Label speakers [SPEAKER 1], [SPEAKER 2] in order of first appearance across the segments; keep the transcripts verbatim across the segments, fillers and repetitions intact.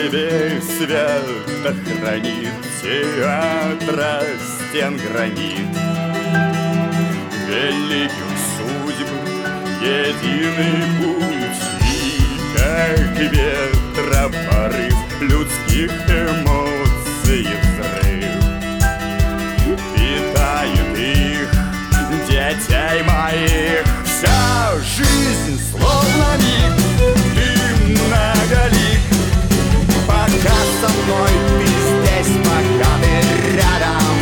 [SPEAKER 1] тебе свято хранит театра стен гранит. Великих судеб единый путь, и как ветра порыв людских эмоций взрыв питает их, детей моих. Вся жизнь словно миг, ты многолик. Пока со мной ты здесь, пока ты рядом.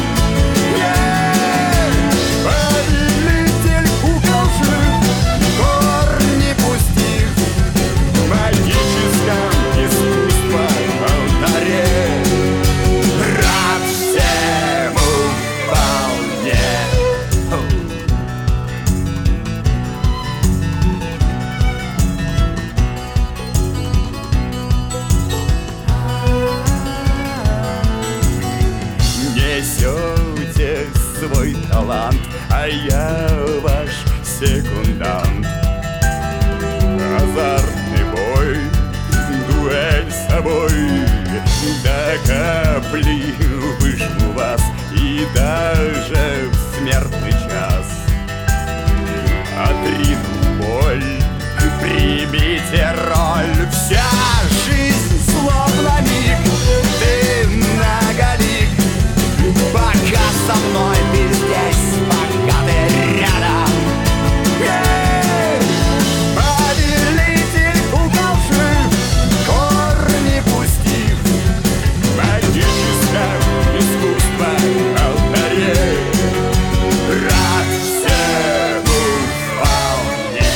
[SPEAKER 1] Повелитель кукол жив, корни пустив в магическом искусства алтаре. Рад всему вполне. Несете свой талант, а я ваш секундант. Азартный бой, дуэль с собой, до капли выжму вас, и даже в смертный час отрину боль, примите роль. Вся жизнь словно миг, ты многолик. Пока со мной ты здесь, пока ты рядом. Повелитель кукол жив, корни пустив в магическом искусства алтаре. Рад всему вполне.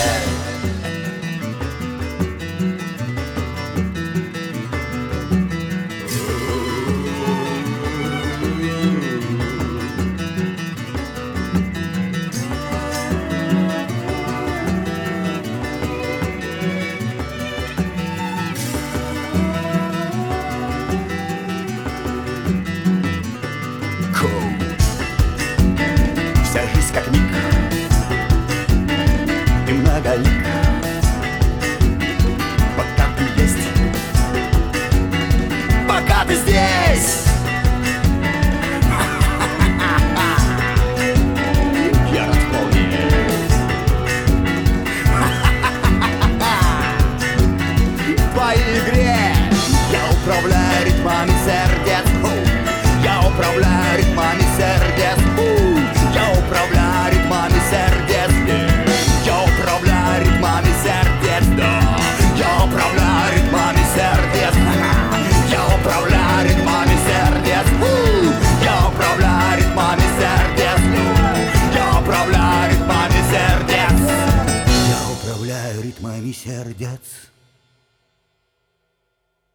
[SPEAKER 1] Вся жизнь как миг, ты многолик. Пока ты есть, пока ты здесь. Я рад вполне. В твоей игре я управляю ритмами сердец. Я управляю ритмами сердец. Я управляю ритмами сердец. Я управляю ритмами сердец. Я управляю ритмами сердец. Я управляю ритмами сердец. Я управляю ритмами сердец. Я управляю ритмами сердец. Я управляю ритмами сердец.